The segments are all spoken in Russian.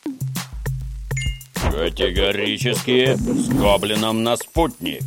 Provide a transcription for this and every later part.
Категорически с Гоблином на спутник.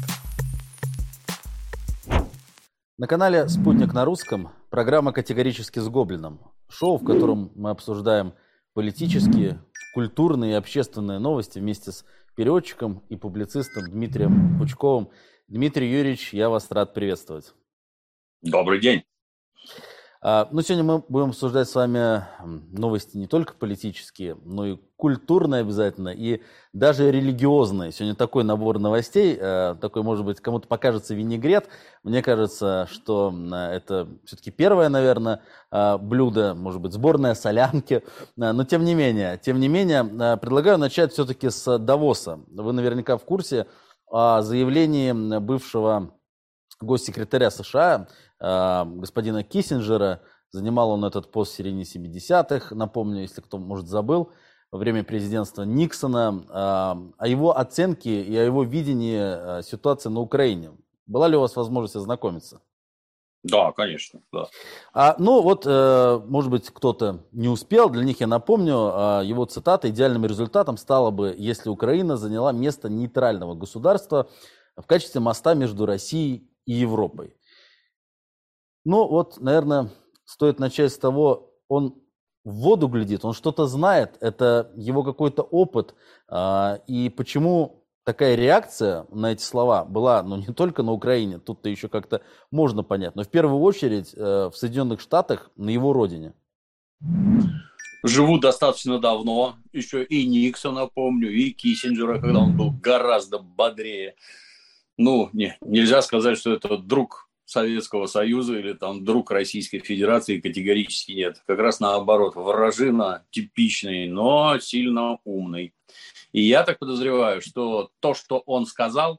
На канале «Спутник на русском» программа «Категорически с Гоблином». Шоу, в котором мы обсуждаем политические, культурные и общественные новости вместе с переводчиком и публицистом Дмитрием Пучковым. Дмитрий Юрьевич, я вас рад приветствовать. Добрый день. Сегодня мы будем обсуждать с вами новости не только политические, но и культурные обязательно, и даже религиозные. Сегодня такой набор новостей, такой, может быть, кому-то покажется винегрет. Мне кажется, что это все-таки первое, наверное, блюдо, может быть, сборная солянки. Но тем не менее, предлагаю начать все-таки с Давоса. Вы наверняка в курсе о заявлении бывшего госсекретаря США, господина Киссинджера. Занимал он этот пост в середине 70-х, напомню, если кто, может, забыл, во время президентства Никсона, о его оценке и о его видении ситуации на Украине. Была ли у вас возможность ознакомиться? Да, конечно, да. Может быть, кто-то не успел, для них я напомню, его цитата: «Идеальным результатом стало бы, если Украина заняла место нейтрального государства в качестве моста между Россией и Европой». Наверное, стоит начать с того, он в воду глядит, он что-то знает, это его какой-то опыт. И почему такая реакция на эти слова была, не только на Украине, тут-то еще как-то можно понять, но в первую очередь в Соединенных Штатах, на его родине. Живу достаточно давно, еще и Никсона помню, и Киссинджера, когда он был гораздо бодрее. Нельзя сказать, что это друг Советского Союза или там друг Российской Федерации, категорически нет. Как раз наоборот, вражина типичный, но сильно умный. И я так подозреваю, что то, что он сказал,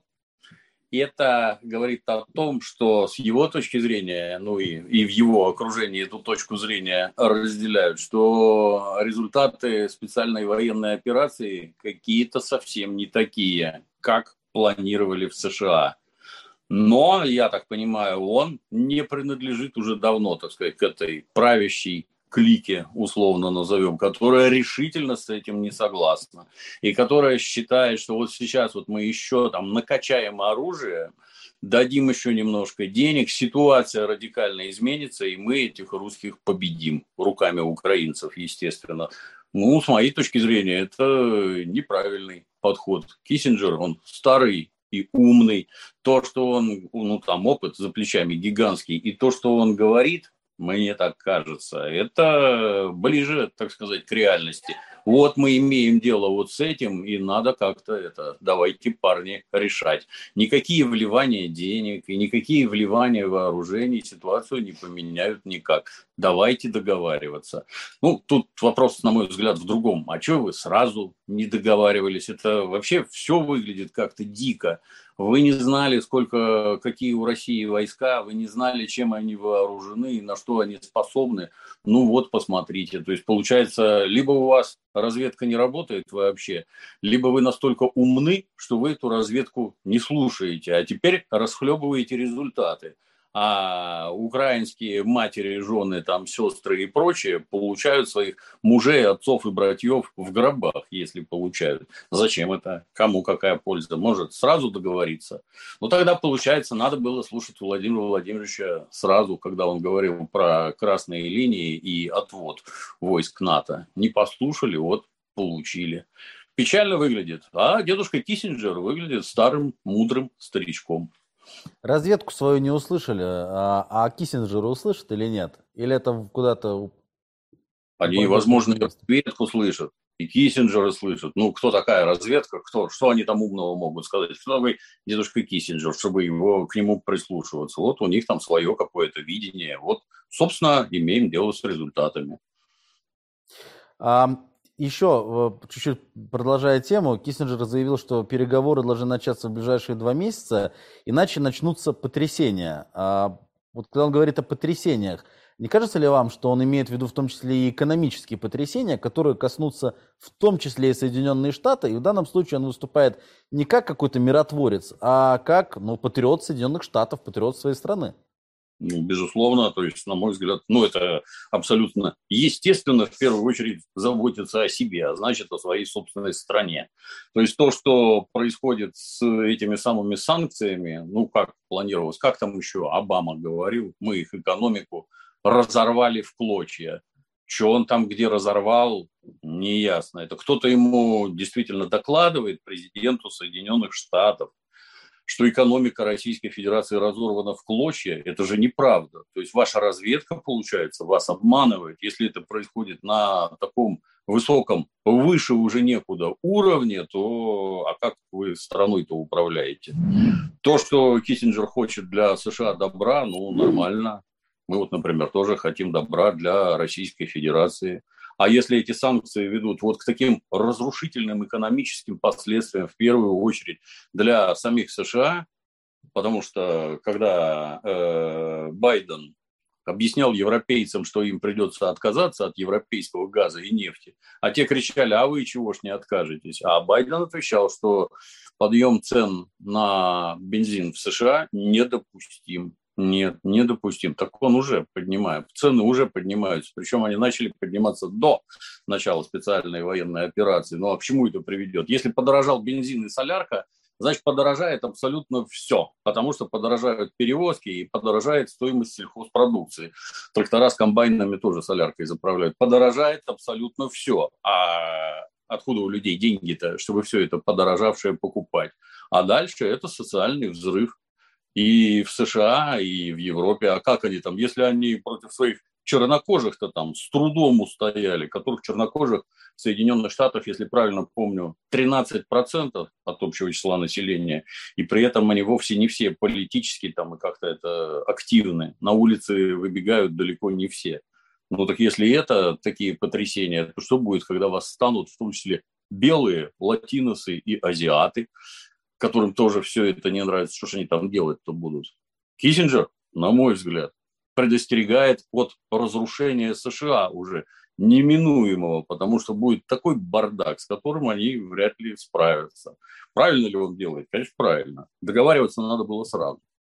это говорит о том, что с его точки зрения, и в его окружении эту точку зрения разделяют, что результаты специальной военной операции какие-то совсем не такие, как планировали в США. Но, я так понимаю, он не принадлежит уже давно, так сказать, к этой правящей клике, условно назовем, которая решительно с этим не согласна. И которая считает, что вот сейчас мы еще накачаем оружие, дадим еще немножко денег, ситуация радикально изменится, и мы этих русских победим руками украинцев, естественно. С моей точки зрения, это неправильный подход. Киссинджер, он старый и умный. То, что он, опыт за плечами гигантский, и то, что он говорит, мне так кажется, это ближе, так сказать, к реальности. Мы имеем дело с этим, и надо как-то давайте, парни, решать. Никакие вливания денег и никакие вливания вооружений ситуацию не поменяют никак. Давайте договариваться. Тут вопрос, на мой взгляд, в другом. А что вы сразу не договаривались? Это вообще все выглядит как-то дико. Вы не знали, какие у России войска, вы не знали, чем они вооружены и на что они способны. Посмотрите. То есть, получается, либо у вас разведка не работает вообще, либо вы настолько умны, что вы эту разведку не слушаете, а теперь расхлебываете результаты. А украинские матери, жены, сестры и прочие получают своих мужей, отцов и братьев в гробах, если получают. Зачем это? Кому какая польза? Может, сразу договориться? Тогда, получается, надо было слушать Владимира Владимировича сразу, когда он говорил про красные линии и отвод войск НАТО. Не послушали, получили. Печально выглядит. А дедушка Киссинджер выглядит старым, мудрым старичком. Разведку свою не услышали, а Киссинджера услышат или нет? Или это куда-то... Они, возможно, разведку слышат, и Киссинджера слышат. Кто такая разведка? Что они там умного могут сказать? Кто такой дедушка Киссинджер, чтобы к нему прислушиваться? У них там свое какое-то видение. Собственно, имеем дело с результатами. Еще, чуть-чуть продолжая тему, Киссинджер заявил, что переговоры должны начаться в ближайшие 2 месяца, иначе начнутся потрясения. Когда он говорит о потрясениях, не кажется ли вам, что он имеет в виду в том числе и экономические потрясения, которые коснутся в том числе и Соединенные Штаты, и в данном случае он выступает не как какой-то миротворец, а как патриот Соединенных Штатов, патриот своей страны? Ну, безусловно, то есть, на мой взгляд, ну, это абсолютно естественно, в первую очередь, заботиться о себе, а значит, о своей собственной стране. То есть, то, что происходит с этими самыми санкциями, ну, как планировалось, как там еще Обама говорил, мы их экономику разорвали в клочья. Что он там где разорвал, неясно. Это кто-то ему действительно докладывает, президенту Соединенных Штатов, что экономика Российской Федерации разорвана в клочья, это же неправда. То есть ваша разведка, получается, вас обманывает. Если это происходит на таком высоком, выше уже некуда уровне, то а как вы страной-то управляете? То, что Киссинджер хочет для США добра, ну, нормально. Мы вот, например, тоже хотим добра для Российской Федерации. А если эти санкции ведут вот к таким разрушительным экономическим последствиям, в первую очередь для самих США, потому что когда Байден объяснял европейцам, что им придется отказаться от европейского газа и нефти, а те кричали, а вы чего ж не откажетесь? А Байден отвечал, что подъем цен на бензин в США недопустим. Нет, недопустим. Так он уже поднимает. Цены уже поднимаются. Причем они начали подниматься до начала специальной военной операции. Ну а к чему это приведет? Если подорожал бензин и солярка, значит, подорожает абсолютно все. Потому что подорожают перевозки и подорожает стоимость сельхозпродукции. Трактора с комбайнами тоже соляркой заправляют. Подорожает абсолютно все. А откуда у людей деньги-то, чтобы все это подорожавшее покупать? А дальше это социальный взрыв. И в США, и в Европе. А как они там, если они против своих чернокожих-то там с трудом устояли, которых чернокожих в Соединенных Штатах, если правильно помню, 13% от общего числа населения, и при этом они вовсе не все политически там и как-то это активны. На улице выбегают далеко не все. Ну так если это такие потрясения, то что будет, когда восстанут в том числе белые, латиносы и азиаты, которым тоже все это не нравится, что же они там делать-то будут. Киссинджер, на мой взгляд, предостерегает от разрушения США уже неминуемого, потому что будет такой бардак, с которым они вряд ли справятся. Правильно ли он делает? Конечно, правильно. Договариваться надо было сразу.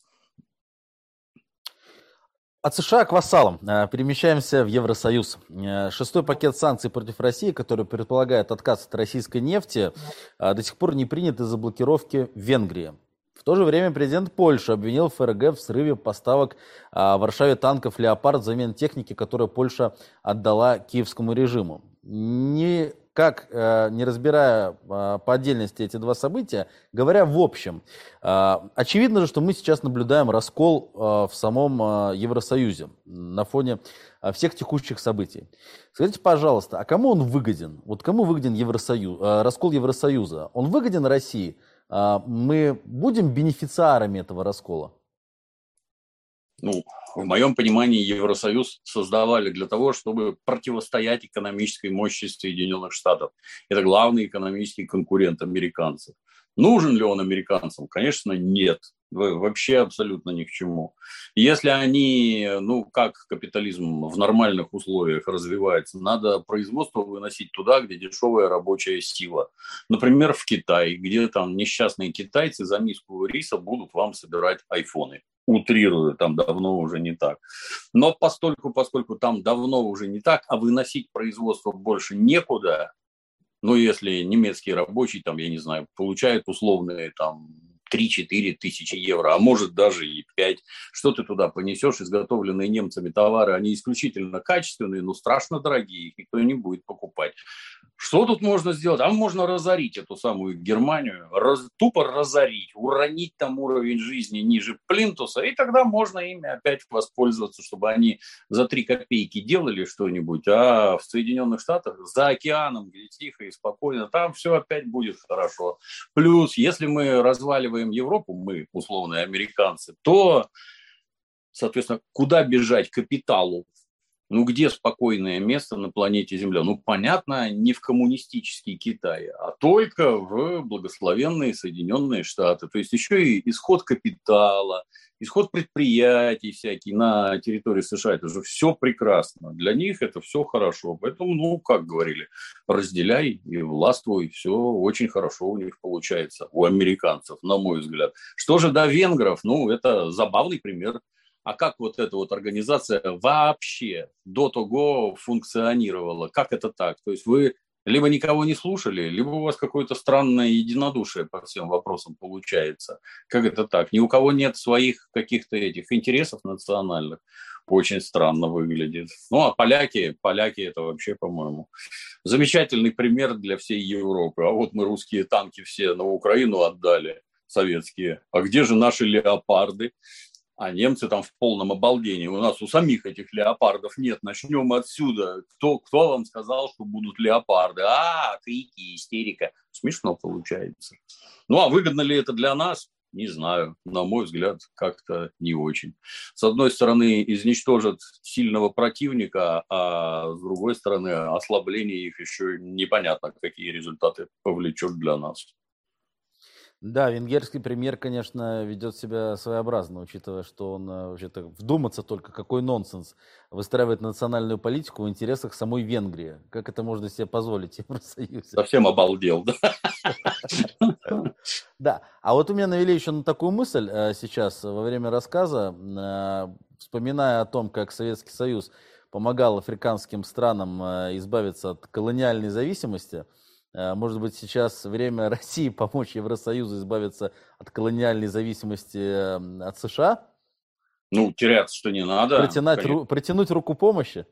От США к вассалам. Перемещаемся в Евросоюз. Шестой пакет санкций против России, который предполагает отказ от российской нефти, до сих пор не принят из-за блокировки в Венгрии. В то же время президент Польши обвинил ФРГ в срыве поставок в Варшаве танков «Леопард» взамен техники, которую Польша отдала киевскому режиму. Никак не разбирая по отдельности эти два события, говоря в общем, очевидно же, что мы сейчас наблюдаем раскол в самом Евросоюзе на фоне всех текущих событий. Скажите, пожалуйста, а кому он выгоден? Вот кому выгоден раскол Евросоюза? Он выгоден России? Мы будем бенефициарами этого раскола? Ну, в моем понимании, Евросоюз создавали для того, чтобы противостоять экономической мощи Соединенных Штатов. Это главный экономический конкурент американцев. Нужен ли он американцам? Конечно, нет. Вообще абсолютно ни к чему. Если они, ну, как капитализм в нормальных условиях развивается, надо производство выносить туда, где дешевая рабочая сила. Например, в Китай, где там несчастные китайцы за миску риса будут вам собирать айфоны. Утрирую, там давно уже не так. Но поскольку там давно уже не так, а выносить производство больше некуда, ну, если немецкий рабочий, там, я не знаю, получает условные там 3-4 тысячи евро, а может даже и 5. Что ты туда понесешь? Изготовленные немцами товары, они исключительно качественные, но страшно дорогие, их никто не будет покупать. Что тут можно сделать? А можно разорить эту самую Германию, тупо разорить, уронить там уровень жизни ниже плинтуса, и тогда можно ими опять воспользоваться, чтобы они за 3 копейки делали что-нибудь, а в Соединенных Штатах за океаном, где тихо и спокойно, там все опять будет хорошо. Плюс, если мы разваливаем Европу, мы, условные американцы, то, соответственно, куда бежать капиталу? Ну, где спокойное место на планете Земля? Ну, понятно, не в коммунистический Китай, а только в благословенные Соединенные Штаты. То есть еще и исход капитала, исход предприятий всякие на территории США. Это же все прекрасно. Для них это все хорошо. Поэтому, ну, как говорили, разделяй и властвуй. Все очень хорошо у них получается, у американцев, на мой взгляд. Что же до венгров? Ну, это забавный пример. а как вот эта вот организация вообще до того функционировала? Как это так? То есть вы либо никого не слушали, либо у вас какое-то странное единодушие по всем вопросам получается. Как это так? Ни у кого нет своих каких-то этих интересов национальных. Очень странно выглядит. Ну, а поляки это вообще, по-моему, замечательный пример для всей Европы. А вот мы русские танки все на Украину отдали, советские. А где же наши леопарды? А немцы там в полном обалдении. У нас у самих этих леопардов нет. Начнем отсюда. Кто вам сказал, что будут леопарды? Крики, истерика. Смешно получается. Ну, а выгодно ли это для нас? Не знаю. На мой взгляд, как-то не очень. С одной стороны, изничтожат сильного противника, а с другой стороны, ослабление их еще непонятно, какие результаты повлечет для нас. Да, венгерский премьер, конечно, ведет себя своеобразно, учитывая, что он вообще-то вдуматься только, какой нонсенс, выстраивает национальную политику в интересах самой Венгрии. Как это можно себе позволить в Евросоюзе? Совсем обалдел, да? Да, а вот у меня навели еще на такую мысль сейчас во время рассказа, вспоминая о том, как Советский Союз помогал африканским странам избавиться от колониальной зависимости. Может быть, сейчас время России помочь Евросоюзу избавиться от колониальной зависимости от США? Ну, теряться-что не надо. Протянуть руку помощи?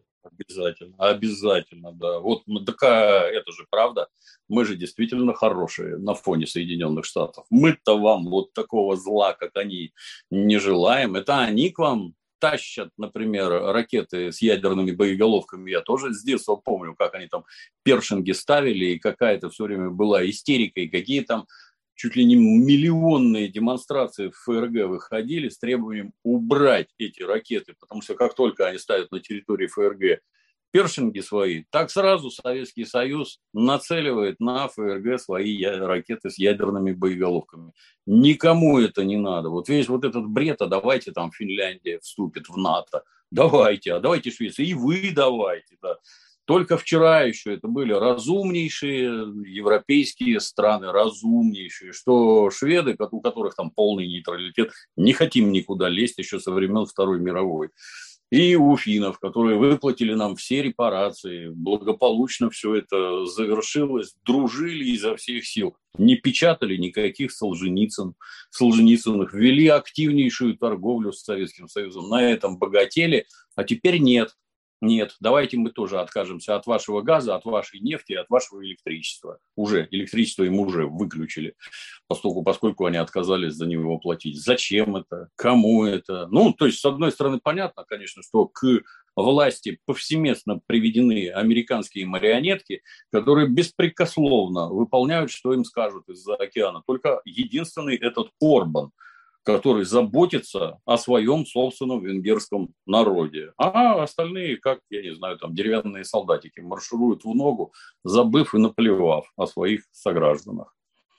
Обязательно, да. Вот такая, это же правда. Мы же действительно хорошие на фоне Соединенных Штатов. Мы-то вам вот такого зла, как они, не желаем. Это они к вам тащат, например, ракеты с ядерными боеголовками. Я тоже с детства помню, как они там першинги ставили, и какая-то все время была истерика, и какие там чуть ли не миллионные демонстрации в ФРГ выходили с требованием убрать эти ракеты, потому что как только они ставят на территории ФРГ першинги свои, так сразу Советский Союз нацеливает на ФРГ свои ракеты с ядерными боеголовками. Никому это не надо. Вот весь вот этот бред, а давайте там Финляндия вступит в НАТО, давайте, а давайте Швеция, и вы давайте, да. Только вчера еще это были разумнейшие европейские страны, разумнейшие, что шведы, у которых там полный нейтралитет, не хотим никуда лезть еще со времен Второй мировой. И у финнов, которые выплатили нам все репарации, благополучно все это завершилось, дружили изо всех сил, не печатали никаких Солженицыных, вели активнейшую торговлю с Советским Союзом, на этом богатели, а теперь нет. Нет, давайте мы тоже откажемся от вашего газа, от вашей нефти, от вашего электричества. Уже электричество им уже выключили, поскольку они отказались за него платить. Зачем это? Кому это? Ну, то есть, с одной стороны, понятно, конечно, что к власти повсеместно приведены американские марионетки, которые беспрекословно выполняют, что им скажут из-за океана. Только единственный этот Орбан, который заботится о своем собственном венгерском народе. А остальные, как, я не знаю, там деревянные солдатики, маршируют в ногу, забыв и наплевав о своих согражданах.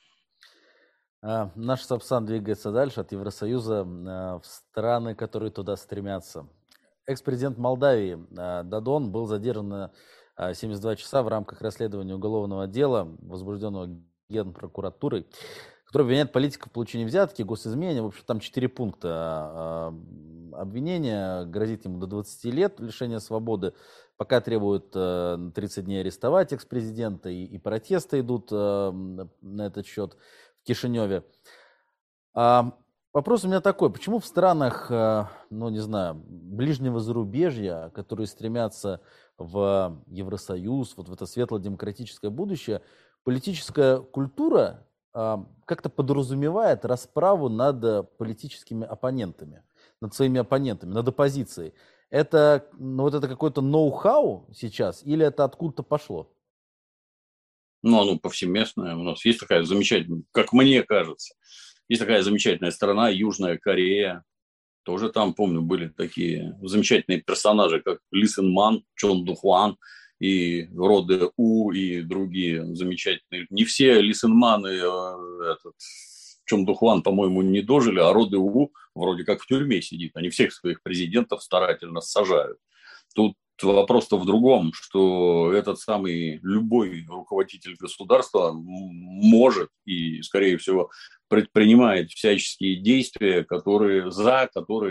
Наш Сапсан двигается дальше от Евросоюза в страны, которые туда стремятся. Экс-президент Молдавии Дадон был задержан на 72 часа в рамках расследования уголовного дела, возбужденного Генпрокуратурой, который обвиняет политика в получении взятки, госизмене. В общем, там 4 пункта обвинения. Грозит ему до 20 лет лишения свободы. Пока требуют 30 дней арестовать экс-президента. И протесты идут на этот счет в Кишиневе. Вопрос у меня такой. Почему в странах, ну не знаю, ближнего зарубежья, которые стремятся в Евросоюз, вот в это светло-демократическое будущее, политическая культура как-то подразумевает расправу над политическими оппонентами, над своими оппонентами, над оппозицией. Это, ну, вот это какой-то ноу-хау сейчас или это откуда-то пошло? Ну, оно повсеместное. У нас есть такая замечательная, как мне кажется, есть такая замечательная страна, Южная Корея. Тоже там, помню, были такие замечательные персонажи, как Ли Сен Ман, Чон Ду Хван, и роды У, и другие замечательные. Не все Ли Сен Ман и Чон Ду Хван, по-моему, не дожили, а роды У вроде как в тюрьме сидит. Они всех своих президентов старательно сажают. Тут вопрос-то в другом, что этот самый любой руководитель государства может и, скорее всего, предпринимает всяческие действия, которые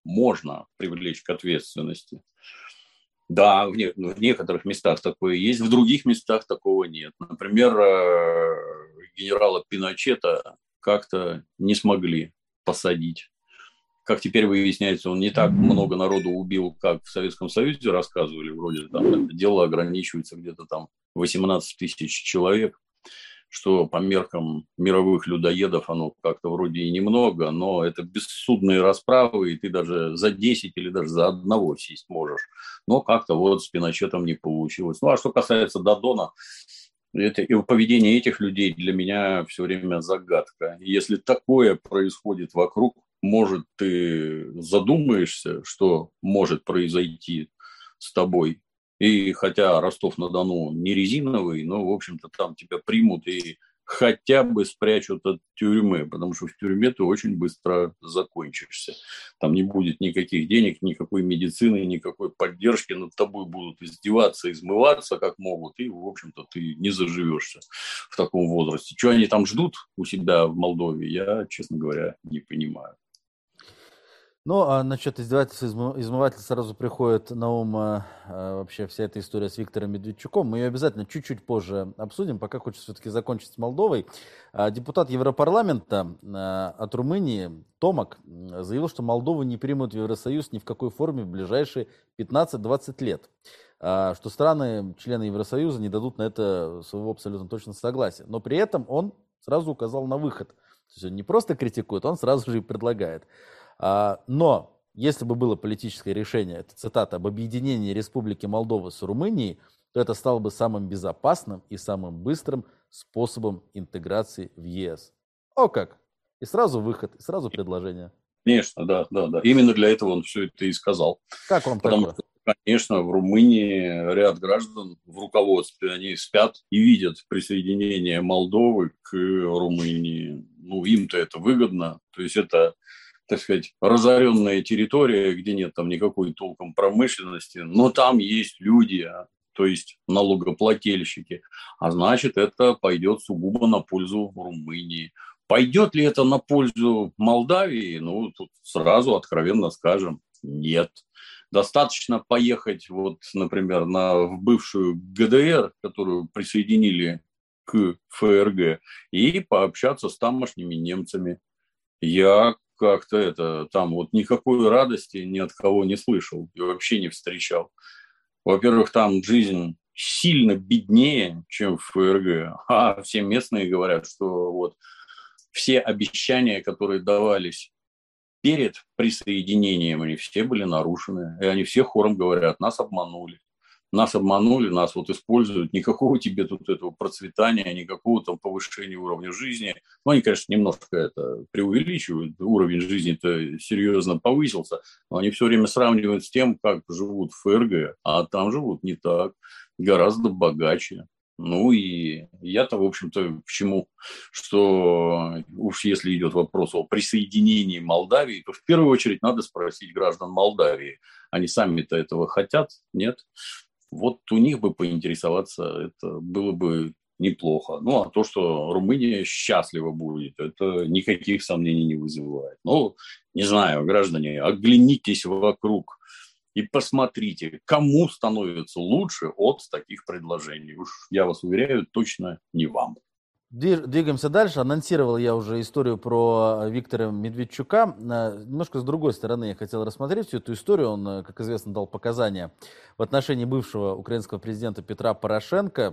можно привлечь к ответственности. Да, в некоторых местах такое есть, в других местах такого нет. Например, генерала Пиночета как-то не смогли посадить. Как теперь выясняется, он не так много народу убил, как в Советском Союзе рассказывали. Вроде там это дело ограничивается где-то там 18 тысяч человек, что по меркам мировых людоедов оно как-то вроде и немного, но это бессудные расправы, и ты даже за 10 или даже за одного сесть можешь. Но как-то вот с Пиночетом не получилось. Ну, а что касается Додона, это, и поведение этих людей для меня все время загадка. Если такое происходит вокруг, может, ты задумаешься, что может произойти с тобой. И хотя Ростов-на-Дону не резиновый, но, в общем-то, там тебя примут и хотя бы спрячут от тюрьмы, потому что в тюрьме ты очень быстро закончишься. Там не будет никаких денег, никакой медицины, никакой поддержки, над тобой будут издеваться, измываться как могут, и, в общем-то, ты не заживешься в таком возрасте. Что они там ждут у себя в Молдове, я, честно говоря, не понимаю. Ну, а насчет издевательства, измывательства сразу приходит на ум вообще вся эта история с Виктором Медведчуком. Мы ее обязательно чуть-чуть позже обсудим, пока хочется все-таки закончить с Молдовой. Депутат Европарламента от Румынии Томак заявил, что Молдову не примут в Евросоюз ни в какой форме в ближайшие 15-20 лет. Что страны, члены Евросоюза, не дадут на это своего абсолютно точно согласия. Но при этом он сразу указал на выход. То есть он не просто критикует, он сразу же и предлагает. Но если бы было политическое решение, это цитата, об объединении Республики Молдова с Румынией, то это стало бы самым безопасным и самым быстрым способом интеграции в ЕС. О как! И сразу выход, и сразу предложение. Конечно, да. Именно для этого он все это и сказал. Как вам Потому такое? что, конечно, в Румынии ряд граждан в руководстве, они спят и видят присоединение Молдовы к Румынии. Ну, им-то это выгодно. То есть это, так сказать, разоренная территория, где нет там никакой толком промышленности, но там есть люди, то есть налогоплательщики. А значит, это пойдет сугубо на пользу Румынии. Пойдет ли это на пользу Молдавии? Ну, тут сразу откровенно скажем, нет. Достаточно поехать, вот, например, в бывшую ГДР, которую присоединили к ФРГ, и пообщаться с тамошними немцами. Я как-то там вот никакой радости ни от кого не слышал и вообще не встречал. Во-первых, там жизнь сильно беднее, чем в ФРГ, а все местные говорят, что вот все обещания, которые давались перед присоединением, они все были нарушены. И они все хором говорят, нас обманули. Нас обманули, нас вот используют. Никакого тебе тут этого процветания, никакого там повышения уровня жизни. Ну, они, конечно, немножко это преувеличивают. Уровень жизни-то серьезно повысился. Но они все время сравнивают с тем, как живут в ФРГ. А там живут не так. Гораздо богаче. Ну и я-то, в общем-то, к чему? Что уж если идет вопрос о присоединении Молдавии, то в первую очередь надо спросить граждан Молдавии. Они сами-то этого хотят? Нет? Вот у них бы поинтересоваться, это было бы неплохо. Ну, а то, что Румыния счастлива будет, это никаких сомнений не вызывает. Ну, не знаю, граждане, оглянитесь вокруг и посмотрите, кому становится лучше от таких предложений. Уж я вас уверяю, точно не вам. Двигаемся дальше. Анонсировал я уже историю про Виктора Медведчука. Немножко с другой стороны я хотел рассмотреть всю эту историю. Он, как известно, дал показания в отношении бывшего украинского президента Петра Порошенко.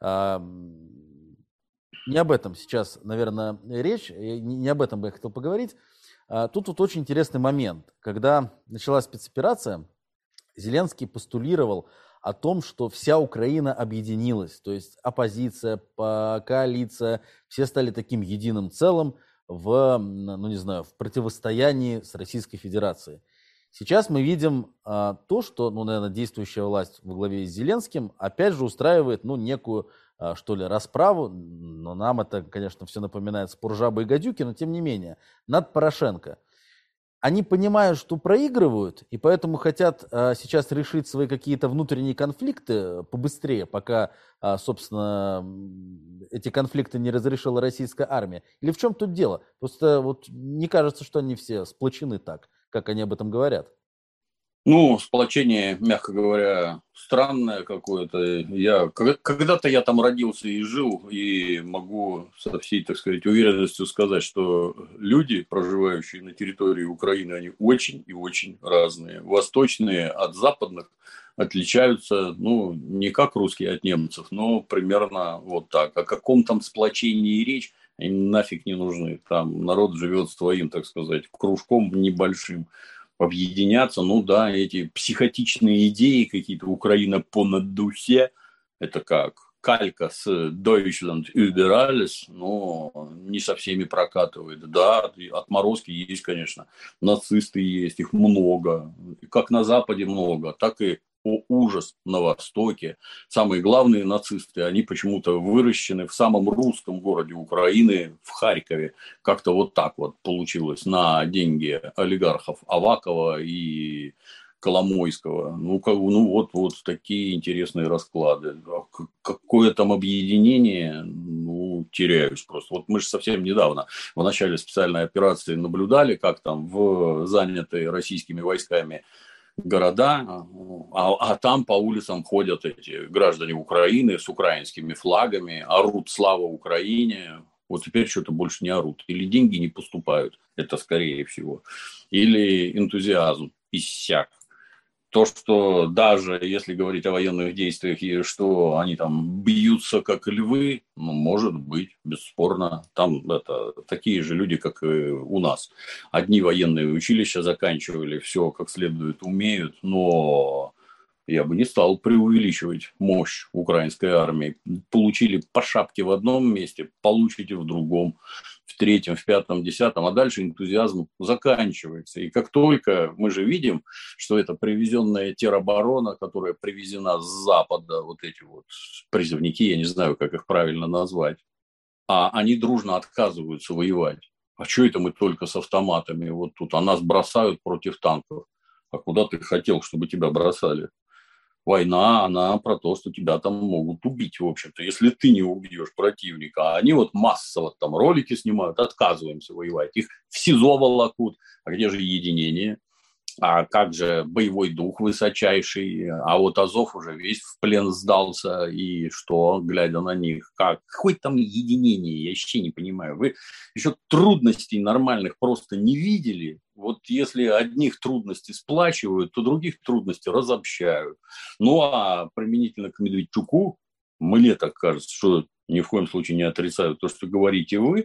Не об этом сейчас, наверное, речь. Не об этом бы я хотел поговорить. Тут вот очень интересный момент. Когда началась спецоперация, Зеленский постулировал о том, что вся Украина объединилась, то есть оппозиция, коалиция, все стали таким единым целым в противостоянии с Российской Федерацией. Сейчас мы видим то, что, наверное, действующая власть во главе с Зеленским опять же устраивает, некую, расправу, но нам это, конечно, все напоминает спор жабы и гадюки, но тем не менее, над Порошенко. Они понимают, что проигрывают, и поэтому хотят сейчас решить свои какие-то внутренние конфликты побыстрее, пока, собственно, эти конфликты не разрешила российская армия. Или в чем тут дело? Просто вот не кажется, что они все сплочены так. как они об этом говорят. Ну, сплочение, мягко говоря, странное какое-то. Когда-то я там родился и жил, и могу со всей, так сказать, уверенностью сказать, что люди, проживающие на территории Украины, они очень и очень разные. Восточные от западных отличаются, ну, не как русские от немцев, но примерно вот так. О каком там сплочении речь, им нафиг не нужны. Там народ живет своим, так сказать, кружком небольшим. Объединяться, ну да, эти психотичные идеи какие-то, Украина понад дусе, это как калька с Deutschland über alles, но не со всеми прокатывает. Да, отморозки есть, конечно, нацисты есть, их много, как на Западе много, так и ужас на Востоке. Самые главные нацисты, они почему-то выращены в самом русском городе Украины, в Харькове. Как-то вот так вот получилось на деньги олигархов Авакова и Коломойского. Вот такие интересные расклады. Какое там объединение, теряюсь просто. Вот мы же совсем недавно в начале специальной операции наблюдали, как там в занятые российскими войсками города, а там по улицам ходят эти граждане Украины с украинскими флагами, орут «Слава Украине». Вот теперь что-то больше не орут. Или деньги не поступают, это скорее всего. Или энтузиазм иссяк. То, что даже если говорить о военных действиях, и что они там бьются как львы, может быть, бесспорно. Там такие же люди, как и у нас. Одни военные училища заканчивали, все как следует умеют, но я бы не стал преувеличивать мощь украинской армии. Получили по шапке в одном месте, получите в другом, в третьем, в пятом, десятом, а дальше энтузиазм заканчивается. И как только мы же видим, что это привезенная тероборона, которая привезена с Запада, вот эти вот призывники, я не знаю, как их правильно назвать, а они дружно отказываются воевать. А что это мы только с автоматами вот тут? А нас бросают против танков. А куда ты хотел, чтобы тебя бросали? Война, она про то, что тебя там могут убить, в общем-то, если ты не убьешь противника. А они вот массово там ролики снимают, отказываемся воевать. Их в СИЗО волокут. А где же единение? А как же боевой дух высочайший? А вот Азов уже весь в плен сдался. И что, глядя на них? Какое там единение? Я вообще не понимаю. Вы еще трудностей нормальных просто не видели? Вот если одних трудностей сплачивают, то других трудностей разобщают. Ну, а применительно к Медведчуку, мне так кажется, что ни в коем случае не отрицаю то, что говорите вы,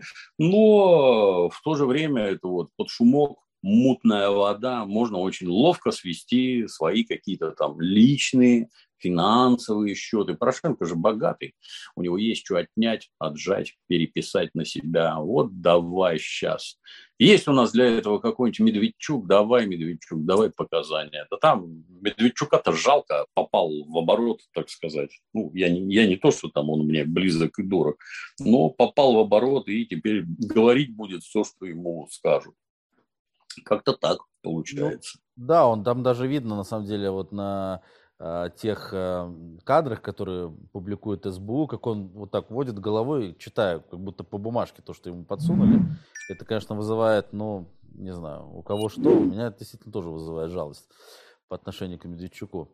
но в то же время это вот под шумок, мутная вода, можно очень ловко свести свои какие-то там личные финансовые счеты. Порошенко же богатый, у него есть что отнять, отжать, переписать на себя. Вот давай сейчас. Есть у нас для этого какой-нибудь Медведчук, давай показания. Да там Медведчука-то жалко, попал в оборот, так сказать. Ну, я не то, что там он мне близок и дорог, но попал в оборот и теперь говорить будет все, что ему скажут. Как-то так получается. Ну, да, он там даже видно, на самом деле, вот на тех кадрах, которые публикует СБУ, как он вот так водит головой, читая, как будто по бумажке то, что ему подсунули. Это, конечно, вызывает, ну, не знаю, у кого что, у меня это действительно тоже вызывает жалость по отношению к Медведчуку.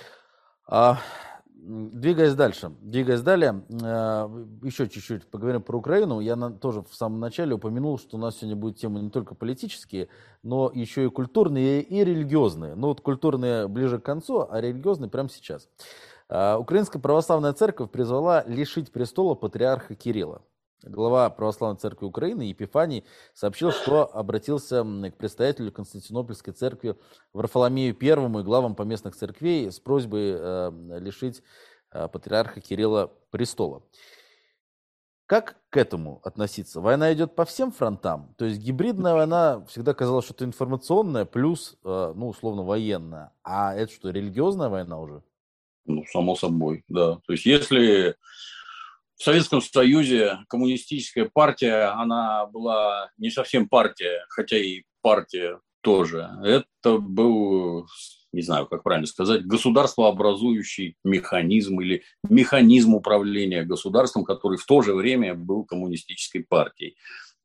Двигаясь далее, еще чуть-чуть поговорим про Украину. Я тоже в самом начале упомянул, что у нас сегодня будет темы не только политические, но еще и культурные и религиозные. Ну вот культурные ближе к концу, а религиозные прямо сейчас. Украинская православная церковь призвала лишить престола патриарха Кирилла. Глава Православной церкви Украины Епифаний сообщил, что обратился к предстоятелю Константинопольской церкви Варфоломею I и главам поместных церквей с просьбой лишить патриарха Кирилла престола. Как к этому относиться? Война идет по всем фронтам, то есть гибридная война всегда казалось, что это информационная плюс, ну, условно, военная. А это что, религиозная война уже? Ну, само собой, да. То есть если в Советском Союзе коммунистическая партия, она была не совсем партия, хотя и партия тоже. Это был, не знаю, как правильно сказать, государствообразующий механизм или механизм управления государством, который в то же время был коммунистической партией.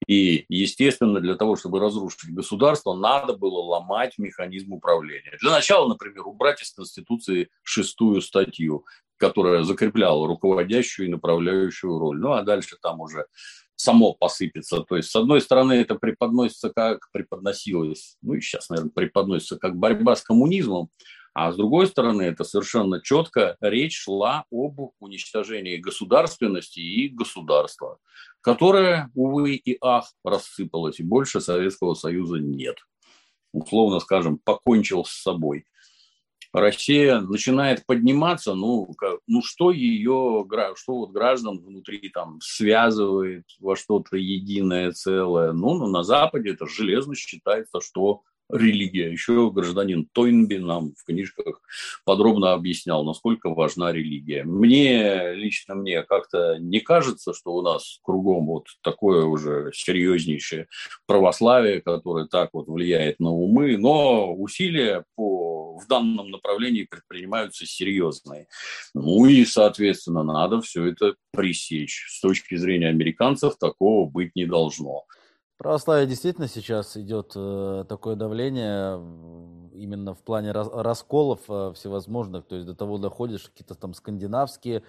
И, естественно, для того, чтобы разрушить государство, надо было ломать механизм управления. Для начала, например, убрать из Конституции 6-ю статью, которая закрепляла руководящую и направляющую роль. Ну, а дальше там уже само посыпется. То есть, с одной стороны, это преподносится как преподносилось, ну и сейчас, наверное, преподносится как борьба с коммунизмом, а с другой стороны, это совершенно четко речь шла об уничтожении государственности и государства, которое, увы и ах, рассыпалось, и больше Советского Союза нет. Условно скажем, покончил с собой. Россия начинает подниматься, что ее, что вот граждан внутри там связывает во что-то единое целое. Ну, на Западе это железно считается, что религия. Еще гражданин Тойнби нам в книжках подробно объяснял, насколько важна религия. Лично мне как-то не кажется, что у нас кругом вот такое уже серьезнейшее православие, которое так вот влияет на умы, но усилия в данном направлении предпринимаются серьезные. Ну и, соответственно, надо все это пресечь. С точки зрения американцев такого быть не должно. Православие действительно сейчас идет такое давление именно в плане расколов всевозможных, то есть до того доходит, что какие-то там скандинавские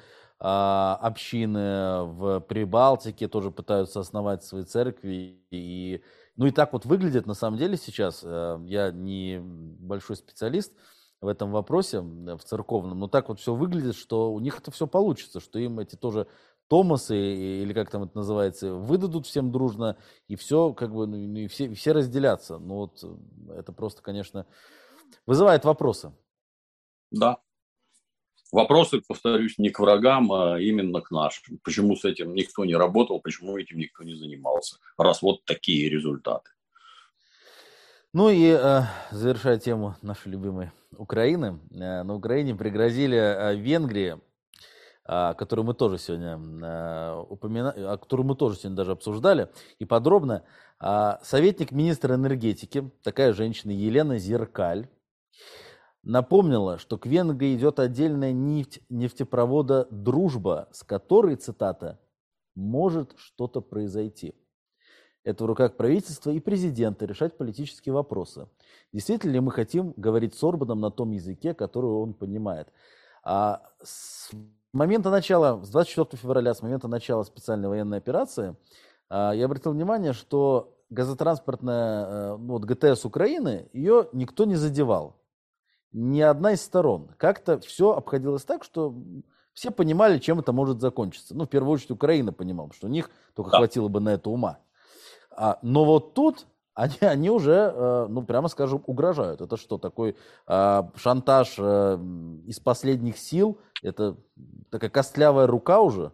общины в Прибалтике тоже пытаются основать свои церкви. Ну и так вот выглядит на самом деле сейчас, я не большой специалист в этом вопросе, в церковном, но так вот все выглядит, что у них это все получится, что им эти тоже Томасы, или как там это называется, выдадут всем дружно, и все, как бы, и все разделятся. Ну вот это просто, конечно, вызывает вопросы. Да. Вопросы, повторюсь, не к врагам, а именно к нашим. Почему с этим никто не работал, почему этим никто не занимался, раз вот такие результаты. Ну и завершая тему нашей любимой Украины, на Украине пригрозили Венгрии, которую мы тоже сегодня которую мы тоже сегодня даже обсуждали и подробно. Советник министра энергетики, такая женщина Елена Зеркаль, напомнила, что к Венгрии идет отдельная нить нефтепровода «Дружба», с которой, цитата, «может что-то произойти». Это в руках правительства и президента решать политические вопросы. Действительно ли мы хотим говорить с Орбаном на том языке, который он понимает? С 24 февраля, с момента начала специальной военной операции, я обратил внимание, что газотранспортная, ГТС Украины, ее никто не задевал. Ни одна из сторон. Как-то все обходилось так, что все понимали, чем это может закончиться. В первую очередь Украина понимала, что у них только хватило бы на это ума. Но вот тут они уже, прямо скажем, угрожают. Это что, такой шантаж из последних сил? Это такая костлявая рука уже?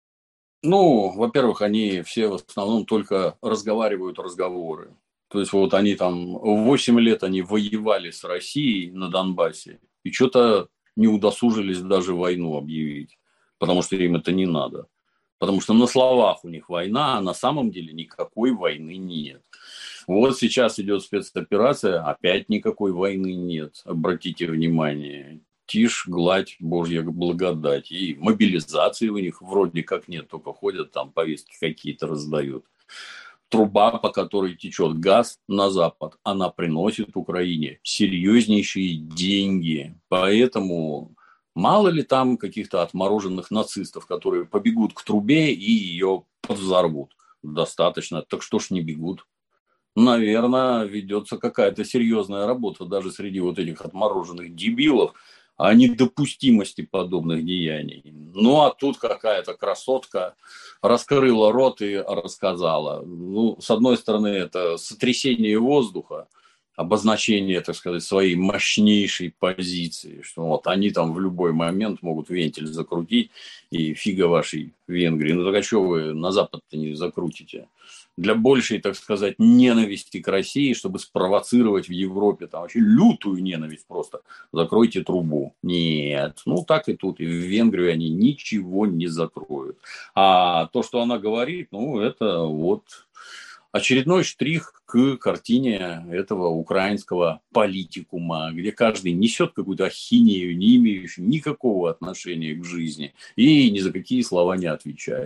Во-первых, они все в основном только разговаривают разговоры. То есть вот они там 8 лет они воевали с Россией на Донбассе и что-то не удосужились даже войну объявить, потому что им это не надо. Потому что на словах у них война, а на самом деле никакой войны нет. Вот сейчас идет спецоперация, опять никакой войны нет. Обратите внимание. Тишь, гладь, Божья благодать. И мобилизации у них вроде как нет, только ходят там, повестки какие-то раздают. Труба, по которой течет газ на Запад, она приносит Украине серьезнейшие деньги. Поэтому мало ли там каких-то отмороженных нацистов, которые побегут к трубе и ее подвзорвут. Достаточно. Так что ж не бегут? Наверное, ведется какая-то серьезная работа даже среди вот этих отмороженных дебилов о недопустимости подобных деяний. А тут какая-то красотка раскрыла рот и рассказала. С одной стороны, это сотрясение воздуха, обозначение, так сказать, своей мощнейшей позиции, что вот они там в любой момент могут вентиль закрутить, и фига вашей Венгрии. Так а что вы на Запад-то не закрутите? Для большей, так сказать, ненависти к России, чтобы спровоцировать в Европе там вообще лютую ненависть просто. Закройте трубу. Нет. Так и тут. И в Венгрию они ничего не закроют. А то, что она говорит, это вот очередной штрих к картине этого украинского политикума, где каждый несет какую-то ахинею, не имеющую никакого отношения к жизни, и ни за какие слова не отвечает.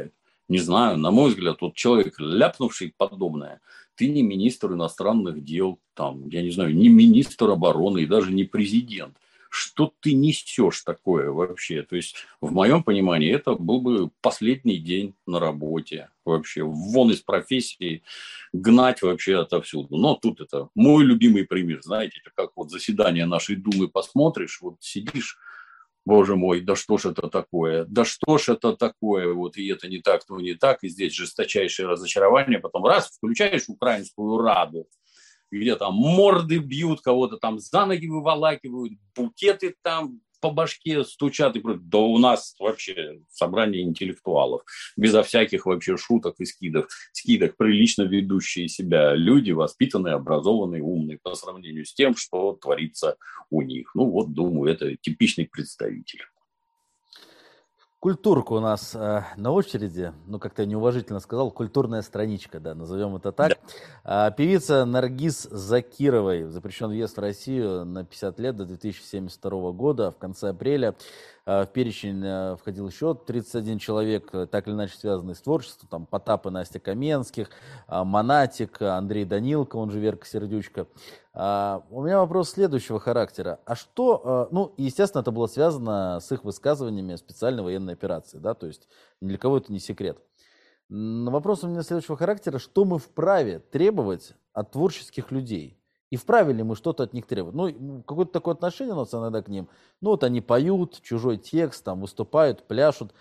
Не знаю, на мой взгляд, вот человек, ляпнувший подобное, ты не министр иностранных дел, там, я не знаю, не министр обороны и даже не президент. Что ты несешь такое вообще? То есть, в моем понимании, это был бы последний день на работе вообще. Вон из профессии, гнать вообще отовсюду. Но тут это мой любимый пример. Знаете, это как вот заседание нашей Думы посмотришь, вот сидишь, боже мой, да что ж это такое? Да что ж это такое? Вот и это не так, то не так. И здесь жесточайшее разочарование. Потом раз, включаешь Украинскую Раду, где там морды бьют, кого-то там за ноги выволакивают, букеты там по башке стучат. И прочее. Да у нас вообще собрание интеллектуалов. Безо всяких вообще шуток и скидок прилично ведущие себя люди, воспитанные, образованные, умные по сравнению с тем, что творится у них. Ну вот, думаю, это типичный представитель. Культурка у нас на очереди, ну, как-то неуважительно сказал, культурная страничка, да, назовем это так. Да. Певица Наргиз Закировой запрещен въезд в Россию на 50 лет до 2072 года. В конце апреля в перечень входил еще 31 человек, так или иначе связанный с творчеством, там Потап и Настя Каменских, Монатик, Андрей Данилко, он же Верка Сердючка. У меня вопрос следующего характера. А что, ну, естественно, это было связано с их высказываниями о специальной военной операции, да, то есть ни для кого это не секрет. Но вопрос у меня следующего характера. Что мы вправе требовать от творческих людей? И вправе ли мы что-то от них требовать? Ну, какое-то такое отношение у нас иногда к ним. Ну, вот они поют, чужой текст, там, выступают, пляшут,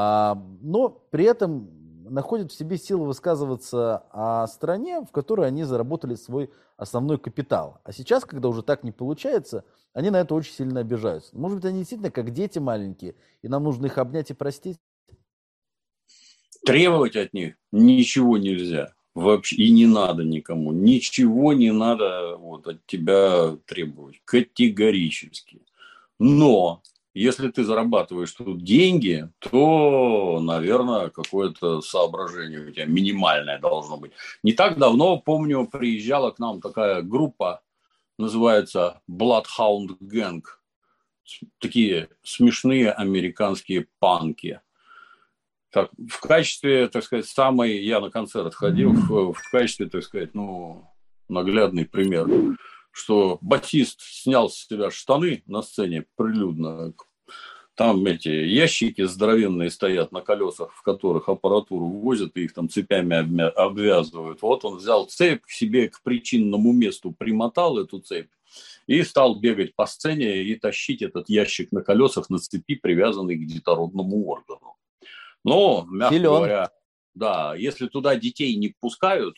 но при этом находят в себе силы высказываться о стране, в которой они заработали свой основной капитал. А сейчас, когда уже так не получается, они на это очень сильно обижаются. Может быть, они действительно как дети маленькие, и нам нужно их обнять и простить? Требовать от них ничего нельзя. Вообще, и не надо никому. Ничего не надо вот, от тебя требовать. Категорически. Но если ты зарабатываешь тут деньги, то, наверное, какое-то соображение у тебя минимальное должно быть. Не так давно, помню, приезжала к нам такая группа, называется Bloodhound Gang. Такие смешные американские панки. Так, в качестве, так сказать, я на концерт ходил, в качестве, так сказать, ну, наглядный пример, что басист снял с себя штаны на сцене прилюдно. Там эти ящики здоровенные стоят на колесах, в которых аппаратуру возят, и их там цепями обвязывают. Вот он взял цепь, к себе к причинному месту примотал эту цепь и стал бегать по сцене и тащить этот ящик на колесах на цепи, привязанный к детородному органу. Но, мягко говоря, да, если туда детей не пускают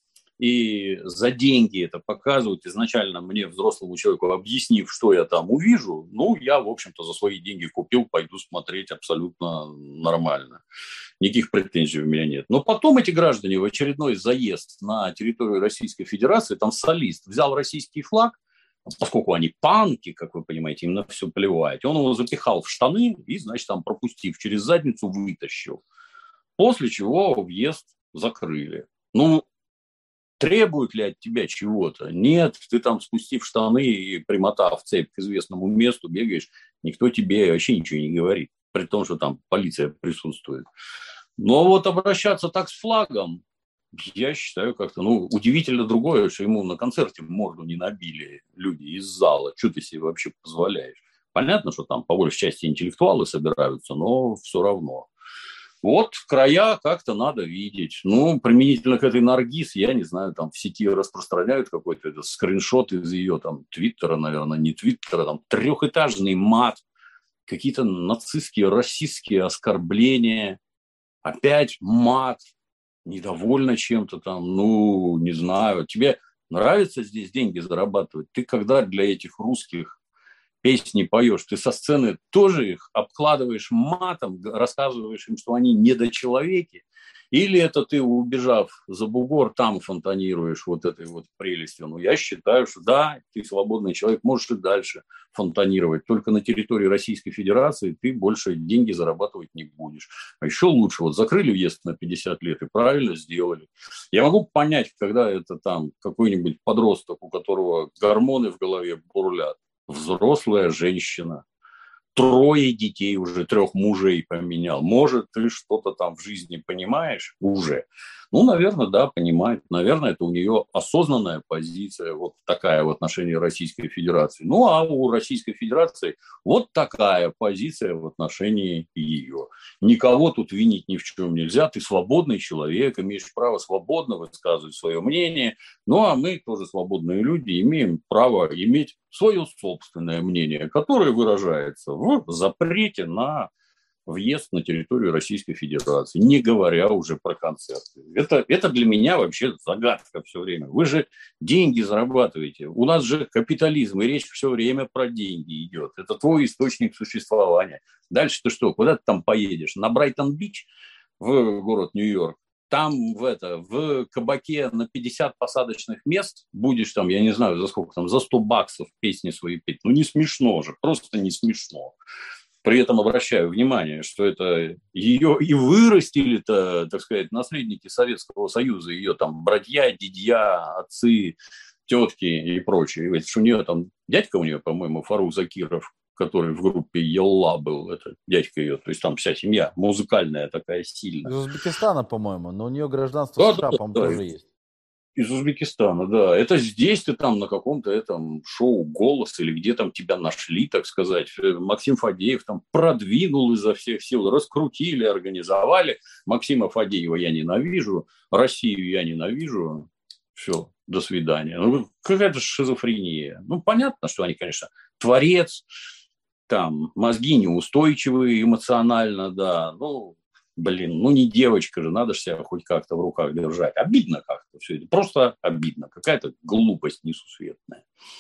и за деньги это показывают, изначально мне, взрослому человеку, объяснив, что я там увижу, ну, я, в общем-то, за свои деньги купил, пойду смотреть абсолютно нормально. Никаких претензий у меня нет. Но потом эти граждане в очередной заезд на территорию Российской Федерации, там солист взял российский флаг, поскольку они панки, как вы понимаете, им на все плевать, он его запихал в штаны и, значит, там, пропустив через задницу, вытащил. После чего въезд закрыли. Ну, требуют ли от тебя чего-то? Нет, ты там, спустив штаны и примотав цепь к известному месту, бегаешь, никто тебе вообще ничего не говорит, при том, что там полиция присутствует. Но вот обращаться так с флагом, я считаю как-то, ну, удивительно другое, что ему на концерте морду не набили люди из зала. Что ты себе вообще позволяешь? Понятно, что там по большей части интеллектуалы собираются, но все равно. Вот края как-то надо видеть. Ну, применительно к этой Наргиз, я не знаю, там в сети распространяют какой-то этот скриншот из ее там твиттера, наверное, не твиттера, там трехэтажный мат, какие-то нацистские, расистские оскорбления, опять мат, недовольна чем-то там, ну, не знаю. Тебе нравится здесь деньги зарабатывать? Ты когда для этих русских песни поешь, ты со сцены тоже их обкладываешь матом, рассказываешь им, что они недочеловеки? Или это ты, убежав за бугор, там фонтанируешь вот этой вот прелестью? Ну, я считаю, что да, ты свободный человек, можешь и дальше фонтанировать. Только на территории Российской Федерации ты больше деньги зарабатывать не будешь. А еще лучше, вот закрыли въезд на 50 лет и правильно сделали. Я могу понять, когда это там какой-нибудь подросток, у которого гормоны в голове бурлят, взрослая женщина, 3 детей уже, 3 мужей поменял. Может, ты что-то там в жизни понимаешь уже? Ну, наверное, да, понимает. Наверное, это у нее осознанная позиция вот такая в отношении Российской Федерации. Ну, а у Российской Федерации вот такая позиция в отношении ее. Никого тут винить ни в чем нельзя. Ты свободный человек, имеешь право свободно высказывать свое мнение. Ну, а мы тоже свободные люди, имеем право иметь свое собственное мнение, которое выражается в запрете на въезд на территорию Российской Федерации, не говоря уже про концерты. Это для меня вообще загадка все время. Вы же деньги зарабатываете. У нас же капитализм, и речь все время про деньги идет. Это твой источник существования. Дальше ты что, куда ты там поедешь? На Брайтон-Бич в город Нью-Йорк? Там в кабаке на 50 посадочных мест будешь там, я не знаю, за сколько там, за $100 песни свои петь. Ну, не смешно же, просто не смешно. При этом обращаю внимание, что это ее и вырастили-то, так сказать, наследники Советского Союза, ее там братья, дядья, отцы, тетки и прочее. Ведь у нее там, дядька у нее, по-моему, Фарух Закиров, который в группе Елла был, это дядька ее, то есть там вся семья музыкальная такая сильная. Из Узбекистана, по-моему, но у нее гражданство США, по-моему, тоже есть. Из Узбекистана, да. Это здесь ты там на каком-то этом шоу «Голос» или где там тебя нашли, так сказать. Максим Фадеев там продвинул изо всех сил, раскрутили, организовали. Максима Фадеева я ненавижу, Россию я ненавижу. Все, до свидания. Ну, какая-то шизофрения. Ну, понятно, что они, конечно, творец, там, мозги неустойчивые эмоционально, да, ну, блин, ну не девочка же, надо же себя хоть как-то в руках держать. Обидно как-то все это, просто обидно. Какая-то глупость несусветная.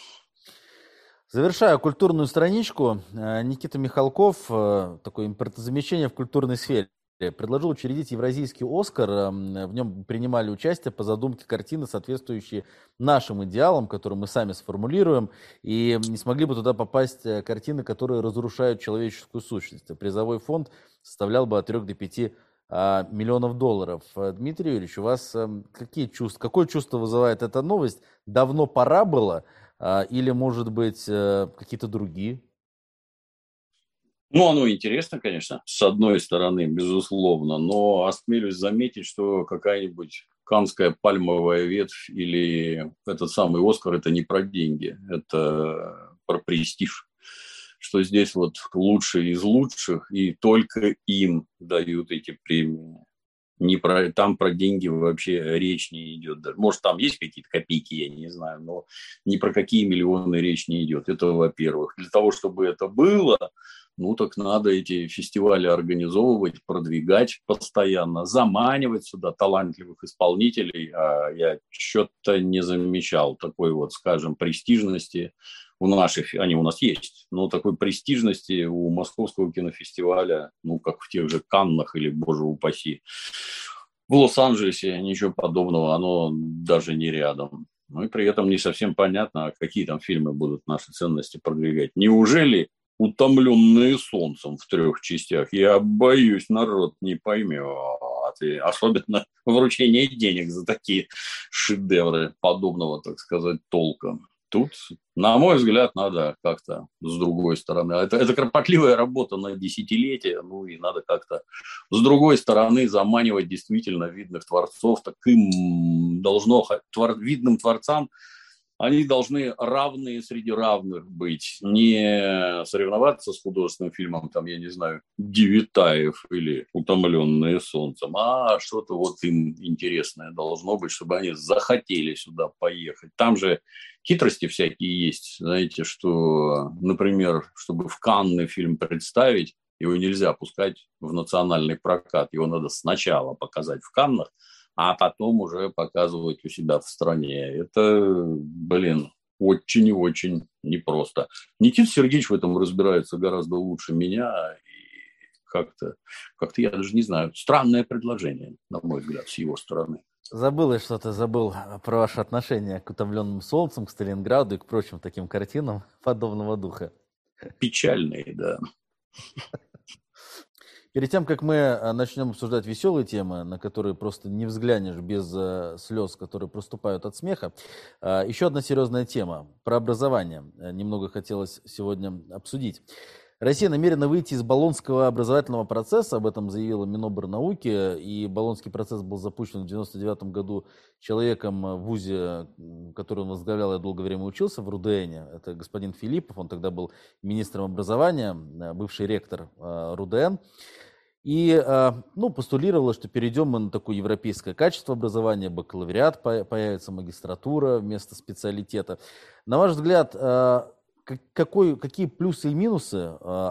Завершая культурную страничку, Никита Михалков, такое импортозамещение в культурной сфере, предложил учредить Евразийский Оскар. В нем принимали участие по задумке картины, соответствующие нашим идеалам, которые мы сами сформулируем, и не смогли бы туда попасть картины, которые разрушают человеческую сущность. Призовой фонд составлял бы от 3 до 5 миллионов долларов. Дмитрий Юрьевич, у вас какие чувства, какое чувство вызывает эта новость? Давно пора было или, может быть, какие-то другие? Ну, оно интересно, конечно, с одной стороны, безусловно, но осмелюсь заметить, что какая-нибудь Каннская пальмовая ветвь или этот самый Оскар – это не про деньги, это про престиж, что здесь вот лучшие из лучших, и только им дают эти премии. Там про деньги вообще речь не идет. Может, там есть какие-то копейки, я не знаю, но ни про какие миллионы речь не идет. Это во-первых. Для того, чтобы это было, ну так надо эти фестивали организовывать, продвигать постоянно, заманивать сюда талантливых исполнителей. А я что-то не замечал такой вот, скажем, престижности у наших, они у нас есть, но такой престижности у Московского кинофестиваля, ну, как в тех же Каннах или, боже упаси, в Лос-Анджелесе ничего подобного, оно даже не рядом. Ну и при этом не совсем понятно, какие там фильмы будут наши ценности продвигать. Неужели «Утомленные солнцем» в 3 частях? Я боюсь, народ не поймет. И особенно вручение денег за такие шедевры подобного, так сказать, толка. Тут, на мой взгляд, надо как-то с другой стороны. Это кропотливая работа на десятилетия, ну и надо как-то с другой стороны заманивать действительно видных творцов. Таким должно, видным творцам, они должны равные среди равных быть. Не соревноваться с художественным фильмом, там, я не знаю, Девитаев или «Утомленные солнцем», а что-то вот им интересное должно быть, чтобы они захотели сюда поехать. Там же хитрости всякие есть, знаете, что, например, чтобы в Канны фильм представить, его нельзя пускать в национальный прокат, его надо сначала показать в Каннах, а потом уже показывать у себя в стране. Это, блин, очень и очень непросто. Никита Сергеевич в этом разбирается гораздо лучше меня, и как-то я даже не знаю, странное предложение, на мой взгляд, с его стороны. Забыл про ваше отношение к «Утомленным солнцем», к Сталинграду и к прочим таким картинам подобного духа. Печальные, да. Перед тем, как мы начнем обсуждать веселые темы, на которые просто не взглянешь без слез, которые проступают от смеха, еще одна серьезная тема про образование. Немного хотелось сегодня обсудить. Россия намерена выйти из болонского образовательного процесса, об этом заявила Минобрнауки, и болонский процесс был запущен в 1999 году человеком в ВУЗе, который он возглавлял, я долгое время учился, в РУДНе. Это господин Филиппов, он тогда был министром образования, бывший ректор РУДН. И постулировала, что перейдем мы на такое европейское качество образования, бакалавриат, появится магистратура вместо специалитета. На ваш взгляд, какие плюсы и минусы,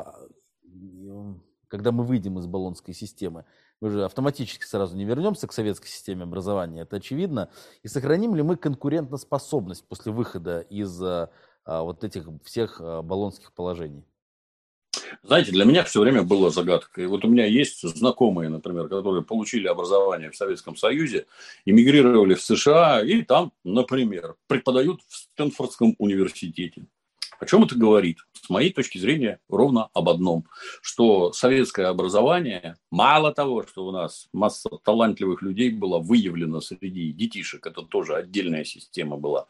когда мы выйдем из болонской системы? Мы же автоматически сразу не вернемся к советской системе образования, это очевидно. И сохраним ли мы конкурентоспособность после выхода из вот этих всех болонских положений? Знаете, для меня все время было загадкой. Вот у меня есть знакомые, например, которые получили образование в Советском Союзе, эмигрировали в США и там, например, преподают в Стэнфордском университете. О чем это говорит? С моей точки зрения, ровно об одном. Что советское образование, мало того, что у нас масса талантливых людей была выявлена среди детишек, это тоже отдельная система была.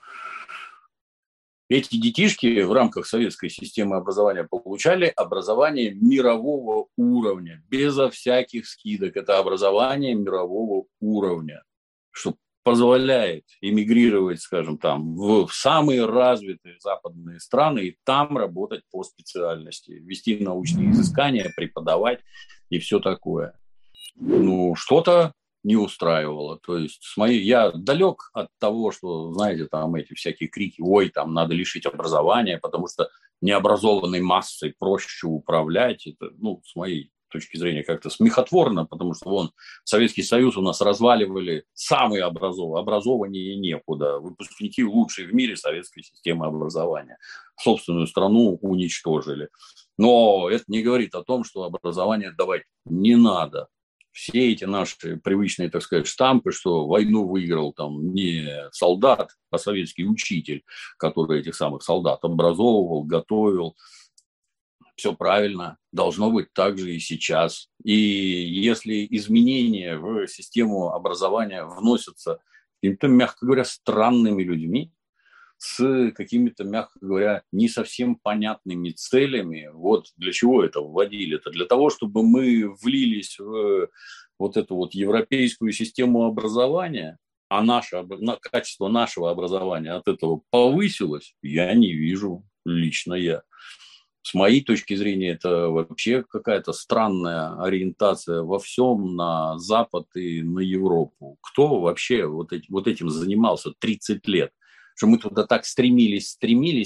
Эти детишки в рамках советской системы образования получали образование мирового уровня, безо всяких скидок. Это образование мирового уровня, что позволяет эмигрировать, скажем, там, в самые развитые западные страны и там работать по специальности, вести научные изыскания, преподавать и все такое. Ну, что-то не устраивало. То есть я далек от того, что, знаете, там эти всякие крики, ой, там надо лишить образования, потому что необразованной массой проще управлять. Это, с моей точки зрения, как-то смехотворно, потому что Советский Союз у нас разваливали самые образованнее некуда. Выпускники лучшие в мире советской системы образования. Собственную страну уничтожили. Но это не говорит о том, что образование давать не надо. Все эти наши привычные, так сказать, штампы, что войну выиграл там не солдат, а советский учитель, который этих самых солдат образовывал, готовил. Все правильно, должно быть так же и сейчас. И если изменения в систему образования вносятся какими-то, мягко говоря, странными людьми, с какими-то, мягко говоря, не совсем понятными целями. Вот для чего это вводили? Это для того, чтобы мы влились в вот эту вот европейскую систему образования, а качество нашего образования от этого повысилось, я не вижу, лично я. С моей точки зрения, это вообще какая-то странная ориентация во всем на Запад и на Европу. Кто вообще вот этим занимался 30 лет? Что мы туда так стремились,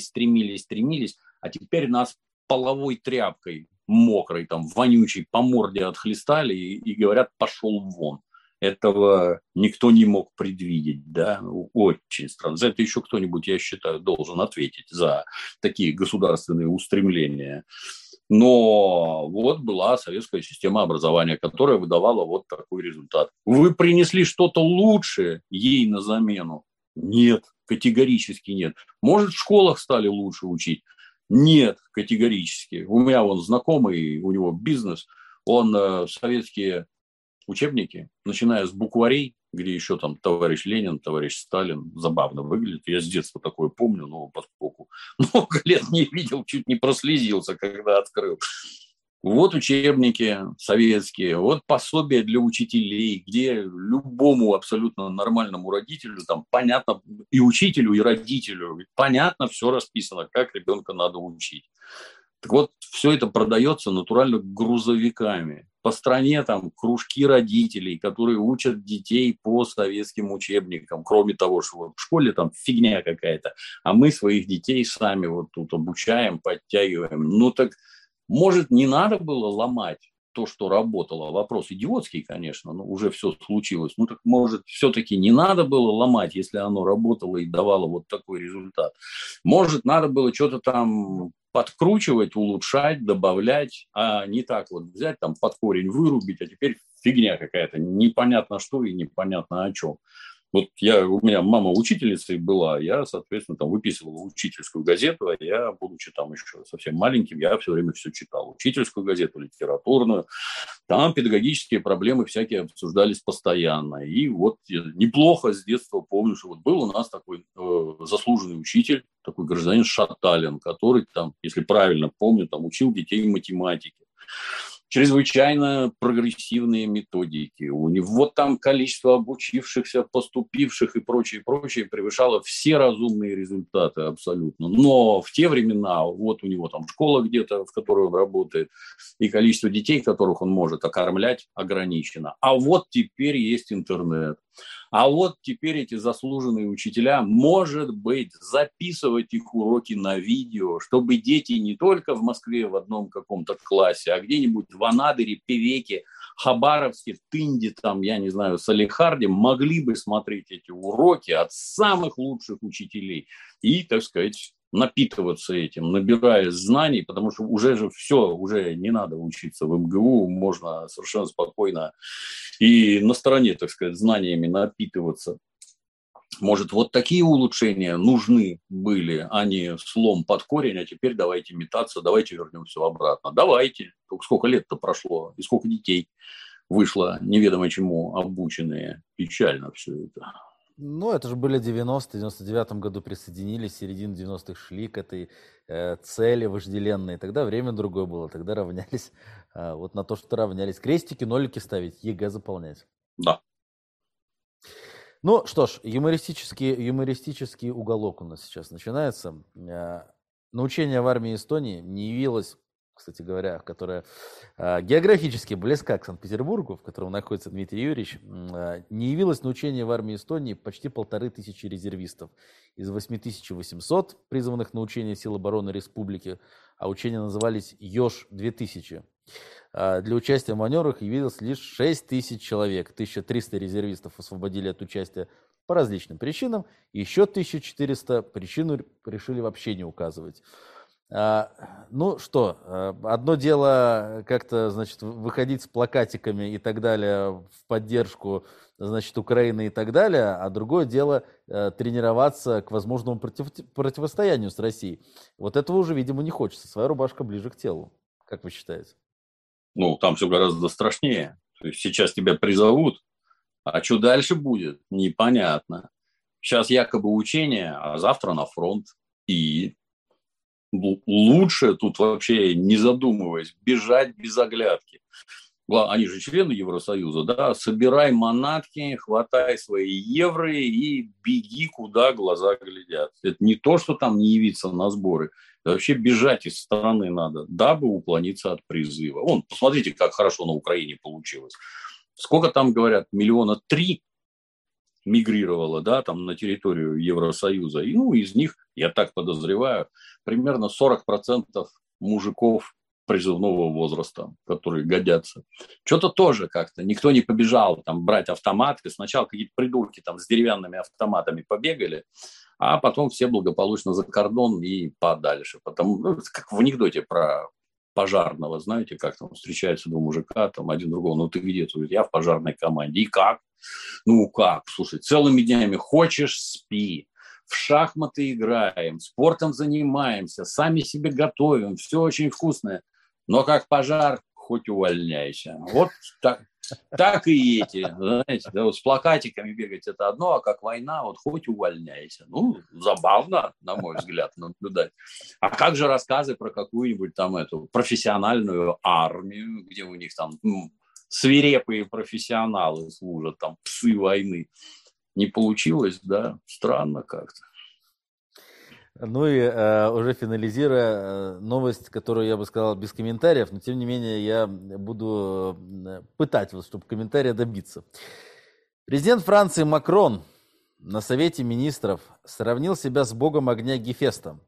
а теперь нас половой тряпкой мокрой, там, вонючей по морде отхлестали и говорят, пошел вон. Этого никто не мог предвидеть, да, очень странно. За это еще кто-нибудь, я считаю, должен ответить за такие государственные устремления. Но вот была советская система образования, которая выдавала вот такой результат. Вы принесли что-то лучшее ей на замену? Нет, категорически нет. Может, в школах стали лучше учить? Нет, категорически. У меня знакомый, у него бизнес, он советские учебники, начиная с букварей, где еще там товарищ Ленин, товарищ Сталин, забавно выглядит. Я с детства такое помню, но поскольку много лет не видел, чуть не прослезился, когда открыл. Вот учебники советские, вот пособия для учителей, где любому абсолютно нормальному родителю, там понятно, и учителю, и родителю, понятно все расписано, как ребенка надо учить. Так вот, все это продается натурально грузовиками. По стране там кружки родителей, которые учат детей по советским учебникам. Кроме того, что вот в школе там фигня какая-то, а мы своих детей сами вот тут обучаем, подтягиваем. Ну так, может, не надо было ломать то, что работало? Вопрос идиотский, конечно, но уже все случилось. Ну так, может, все-таки не надо было ломать, если оно работало и давало вот такой результат. Может, надо было что-то там подкручивать, улучшать, добавлять, а не так вот взять, там под корень вырубить, а теперь фигня какая-то, непонятно что и непонятно о чем. Вот у меня мама учительницей была, я, соответственно, там выписывал учительскую газету, а я, будучи там еще совсем маленьким, я все время все читал. Учительскую газету, литературную. Там педагогические проблемы всякие обсуждались постоянно. И вот я неплохо с детства помню, что вот был у нас такой заслуженный учитель, такой гражданин Шаталин, который там, если правильно помню, там учил детей математике. Чрезвычайно прогрессивные методики. У него там количество обучившихся, поступивших и прочее превышало все разумные результаты абсолютно. Но в те времена, вот у него там школа где-то, в которой он работает, и количество детей, которых он может окормлять, ограничено. А вот теперь есть интернет. А вот теперь эти заслуженные учителя, может быть, записывать их уроки на видео, чтобы дети не только в Москве в одном каком-то классе, а где-нибудь в Анадыре, Певеке, Хабаровске, Тынде, там, я не знаю, Салехарде могли бы смотреть эти уроки от самых лучших учителей и, так сказать, напитываться этим, набирая знаний, потому что уже же все, уже не надо учиться в МГУ, можно совершенно спокойно и на стороне, так сказать, знаниями напитываться. Может, вот такие улучшения нужны были, а не слом под корень, а теперь давайте метаться, давайте вернем все обратно. Давайте. Только сколько лет-то прошло, и сколько детей вышло неведомо чему обученные. Печально все это. Ну, это же были 90-е, в 99-м году присоединились, в середине 90-х шли к этой цели вожделенной. Тогда время другое было, тогда равнялись вот на то, что равнялись. Крестики, нолики ставить, ЕГЭ заполнять. Да. Ну, что ж, юмористический уголок у нас сейчас начинается. Научение в армии Эстонии не явилось, кстати говоря, которая географически близка к Санкт-Петербургу, в котором находится Дмитрий Юрьевич, не явилось на учение в армии Эстонии почти 1500 резервистов. Из 8800 призванных на учение сил обороны республики, а учения назывались ЙОШ-2000. Для участия в маневрах явилось лишь 6000 человек. 1300 резервистов освободили от участия по различным причинам. Еще 1400 причину решили вообще не указывать. Ну что, одно дело как-то, значит, выходить с плакатиками и так далее в поддержку, значит, Украины и так далее, а другое дело тренироваться к возможному противостоянию с Россией. Вот этого уже, видимо, не хочется. Своя рубашка ближе к телу. Как вы считаете? Ну, там все гораздо страшнее. То есть сейчас тебя призовут, а что дальше будет, непонятно. Сейчас якобы учение, а завтра на фронт. И лучше тут вообще, не задумываясь, бежать без оглядки. Они же члены Евросоюза, да, собирай манатки, хватай свои евро и беги, куда глаза глядят. Это не то, что там не явиться на сборы, это вообще бежать из страны надо, дабы уклониться от призыва. Вон, посмотрите, как хорошо на Украине получилось. Сколько там, говорят, 3 миллиона мигрировало, да, там на территорию Евросоюза. И, ну, из них, я так подозреваю, примерно 40% мужиков призывного возраста, которые годятся. Что-то тоже как-то. Никто не побежал там брать автоматы. Сначала какие-то придурки там с деревянными автоматами побегали, а потом все благополучно за кордон и подальше. Потому, ну, как в анекдоте про пожарного, знаете, как там встречаются два мужика, там один другого, ну ты где? Говорит, я в пожарной команде. И как? Ну как? Слушай, целыми днями хочешь, спи. В шахматы играем, спортом занимаемся, сами себе готовим, все очень вкусное. Но как пожар, хоть увольняйся. Вот так и эти, знаете, да, вот с плакатиками бегать это одно, а как война, вот хоть увольняйся. Ну, забавно, на мой взгляд, наблюдать. А как же рассказы про какую-нибудь там эту профессиональную армию, где у них там свирепые профессионалы служат, там псы войны. Не получилось, да? Странно как-то. Ну и уже финализируя, новость, которую я бы сказал без комментариев, но тем не менее я буду пытать вас, чтобы комментария добиться. Президент Франции Макрон на Совете Министров сравнил себя с богом огня Гефестом.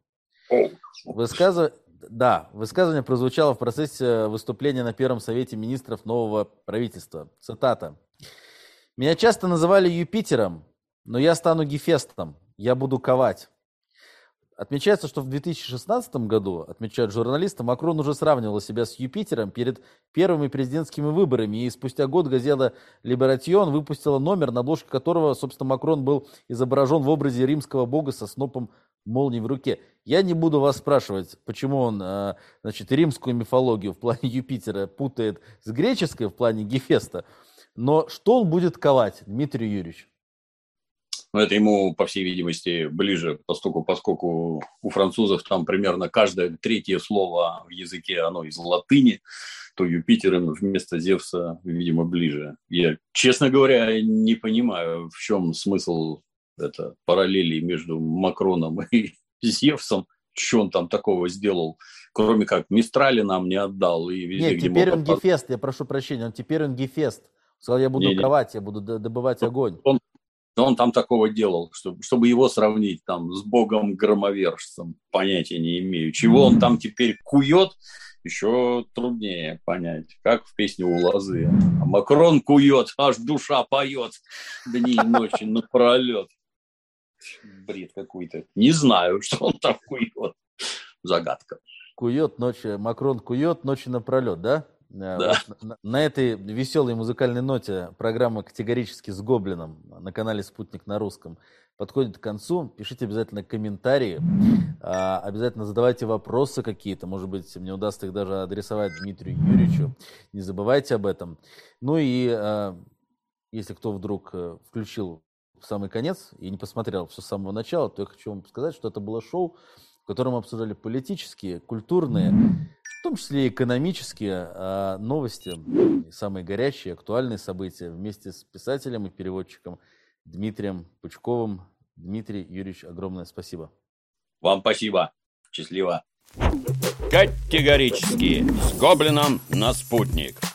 Высказывание прозвучало в процессе выступления на Первом Совете Министров нового правительства. Цитата. «Меня часто называли Юпитером, но я стану Гефестом, я буду ковать». Отмечается, что в 2016 году, отмечают журналисты, Макрон уже сравнивал себя с Юпитером перед первыми президентскими выборами, и спустя год газета «Либератион» выпустила номер, на обложке которого, собственно, Макрон был изображен в образе римского бога со снопом молний в руке. Я не буду вас спрашивать, почему он, значит, римскую мифологию в плане Юпитера путает с греческой в плане Гефеста, но что он будет ковать, Дмитрий Юрьевич? Но это ему, по всей видимости, ближе, поскольку у французов там примерно каждое третье слово в языке, оно из латыни, то Юпитер им вместо Зевса, видимо, ближе. Я, честно говоря, не понимаю, в чем смысл параллели между Макроном и Зевсом. Что он там такого сделал, кроме как Мистрали нам не отдал. И везде, Нет, теперь он Гефест, я прошу прощения, теперь он Гефест. Сказал, я буду ковать, я буду добывать огонь. Он там такого делал, чтобы его сравнить там с богом-громовержцем, понятия не имею. Чего он там теперь кует, еще труднее понять, как в песне у Лозы. А Макрон кует, аж душа поет дни и ночи напролет. Бред какой-то. Не знаю, что он там кует. Загадка. Кует ночи, Макрон кует ночи напролет, да? Да. Вот на этой веселой музыкальной ноте программа «Категорически с Гоблином» на канале «Спутник на русском» подходит к концу. Пишите обязательно комментарии, обязательно задавайте вопросы какие-то. Может быть, мне удастся их даже адресовать Дмитрию Юрьевичу. Не забывайте об этом. Ну и если кто вдруг включил в самый конец и не посмотрел все с самого начала, то я хочу вам сказать, что это было шоу, в котором мы обсуждали политические, культурные, в том числе и экономические новости, самые горячие, актуальные события вместе с писателем и переводчиком Дмитрием Пучковым. Дмитрий Юрьевич, огромное спасибо. Вам спасибо. Счастливо. Категорически с Гоблином на спутник.